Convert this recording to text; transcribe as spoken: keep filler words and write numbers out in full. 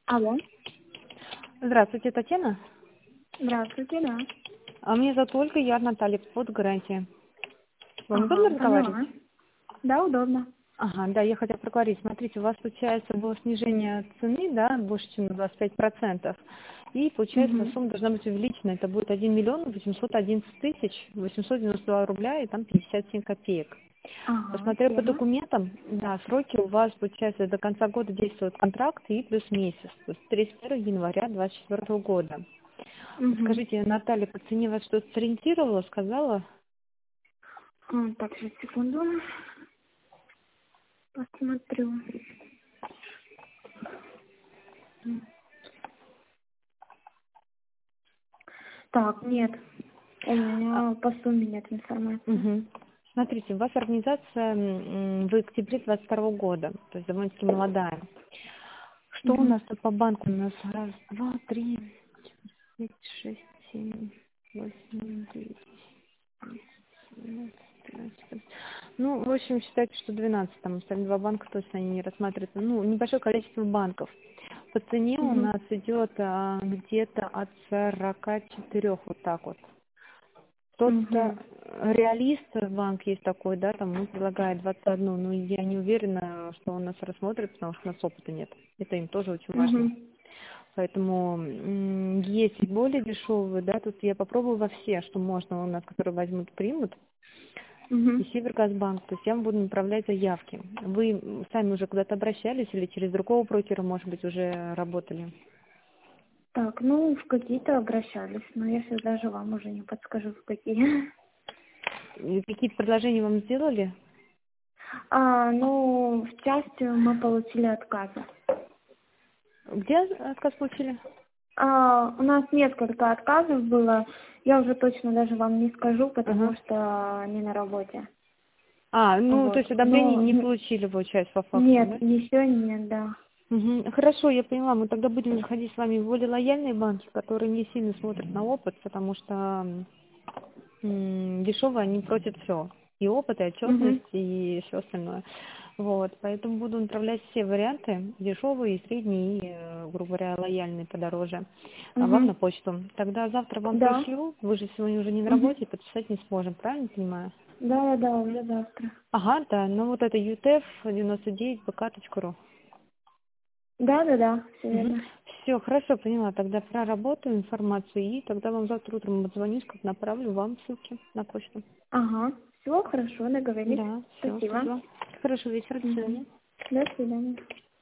Алло. Здравствуйте, Татьяна. Здравствуйте, да. А меня зовут Ольга, я Наталья, под гарантия. Вам удобно Ага, разговаривать? поняла. Да, удобно. Ага, да, я хотела проговорить. Смотрите, у вас, получается, было снижение цены, да, больше, чем на двадцать пять процентов. И, получается, Угу. сумма должна быть увеличена. Это будет один миллион восемьсот одиннадцать тысяч восемьсот девяносто два рубля и там пятьдесят семь копеек. Ага, Посмотрев по верно. документам, да, сроки у вас, получается, до конца года действует контракт и плюс месяц, то есть тридцать первого января двадцать четвёртого года. Вот Угу. скажите, Наталья, по цене вас что-то сориентировала, сказала? А, так, сейчас, секунду. Посмотрю. М. Так, нет. У А, меня по сумме нет информации. мгм. Смотрите, у вас организация м, в октябре двадцать второго года, то есть довольно-таки молодая. Что у Угу. нас тут по банку? У нас раз, два, три, пять, шесть, семь, восемь, девять, семнадцать, тринадцать, четырнадцать. Ну, в общем, считайте, что двенадцать, там остальные два банка точно они не рассматриваются. Ну, небольшое количество банков. По цене у Угу. нас идет а, где-то от сорока четырёх вот так вот. Тот-то Угу. реалист банк есть такой, да, там он предлагает двадцать один, но я не уверена, что он нас рассмотрит, потому что у нас опыта нет. Это им тоже очень важно. Угу. Поэтому м, есть и более дешевые, да, тут я попробую во все, что можно у нас, которые возьмут, примут, и Угу. Севергазбанк, то есть я вам буду направлять заявки. Вы сами уже куда-то обращались или через другого брокера, может быть, уже работали? Так, ну, в какие-то обращались, но я сейчас даже вам уже не подскажу, в какие. И какие-то предложения вам сделали? А, ну, в части мы получили отказы. Где отказ получили? А, у нас несколько отказов было. Я уже точно даже вам не скажу, потому Ага. что они на работе. А, ну, то Вот. есть уведомление Но не н- получили, получается, по факту, нет, да? еще нет, да. Мгм. Хорошо, я поняла. Мы тогда будем заходить с вами в более лояльные банки, которые не сильно смотрят на опыт, потому что м, дешевые они просят все. И опыт, и Угу. отчетность, и все остальное. Вот, поэтому буду направлять все варианты, дешевые, и средние, и, э, грубо говоря, лояльные подороже, а вам Угу. на почту. Тогда завтра вам Да. пришлю, вы же сегодня уже не на Угу. работе, подписать не сможем, правильно понимаю? Да, да, уже завтра. Ага, да, ну вот это ю тэ эф девяносто девять бэ ка точка ру. Да, да, да, все Угу. верно. Все, хорошо, поняла. Тогда проработаю информацию, и тогда вам завтра утром отзвонюсь, как направлю вам ссылки на почту. Ага. Все хорошо, договорились. Да, все, Спасибо. спасибо. Хорошего вечера, до Угу. свидания. До свидания.